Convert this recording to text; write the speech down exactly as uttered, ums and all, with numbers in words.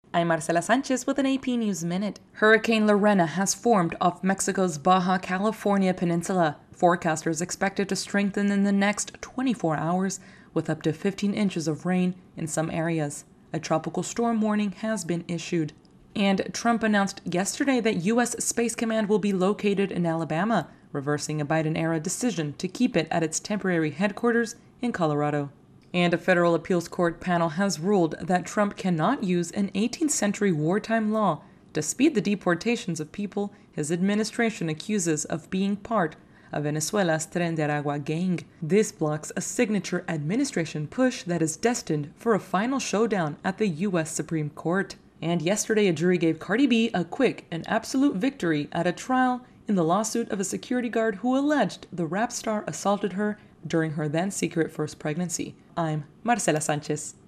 I'm Marcela Sanchez with an A P News Minute. Hurricane Lorena has formed off Mexico's Baja California peninsula. Forecasters expect it to strengthen in the next twenty-four hours, with up to fifteen inches of rain in some areas. A tropical storm warning has been issued. And Trump announced yesterday that U S Space Command will be located in Alabama, reversing a Biden-era decision to keep it at its temporary headquarters in Colorado. And a federal appeals court panel has ruled that Trump cannot use an eighteenth century wartime law to speed the deportations of people his administration accuses of being part of Venezuela's Tren de Aragua gang. This blocks a signature administration push that is destined for a final showdown at the U S Supreme Court. And yesterday, a jury gave Cardi B a quick and absolute victory at a trial in the lawsuit of a security guard who alleged the rap star assaulted her during her then-secret first pregnancy. I'm Marcela Sanchez.